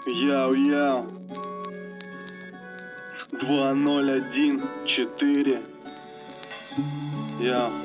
Яу-яу 2014 Яу.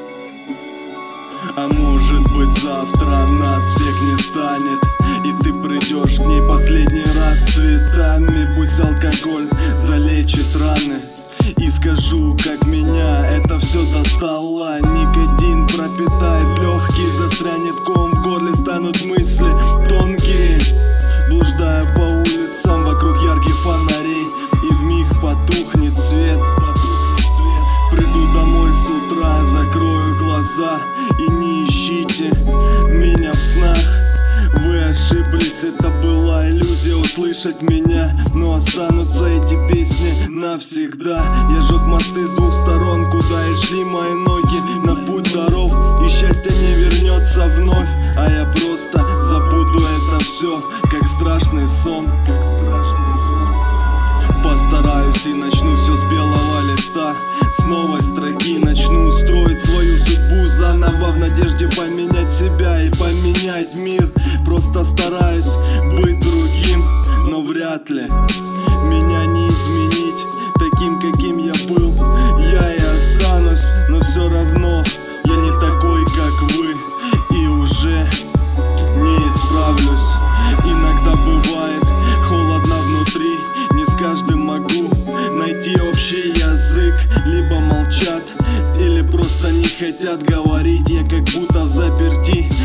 А может быть завтра нас всех не станет, и ты придешь к ней последний раз цветами. Пусть алкоголь залечит раны, и скажу, как меня это все достало. Никотин пропитает легкие, застрянет ком в горле, станут мысли тонкие. Блуждая по улицам вокруг ярких фонарей, и вмиг потухнет свет. Приду домой с утра, закрою глаза, и не ищите меня в снах. Вы ошиблись, это была иллюзия услышать меня, но останутся эти песни навсегда. Я жег мосты с двух сторон, куда и шли мои ноги. На путь здоров, и счастье не вернется вновь, а я просто забуду это все, как страшный сон. Постараюсь и начну все с белого листа, с новой строки начну строить свою судьбу заново, в надежде поменять себя и поменять мир. Просто стараюсь быть другим, но вряд ли меня не изменить таким, каким я был. Я и останусь, но все равно я не такой, как вы, и уже не исправлюсь. Иногда бывает холодно внутри, не с каждым могу найти общий язык. Либо молчат, или просто не хотят говорить. Я как будто в заперти,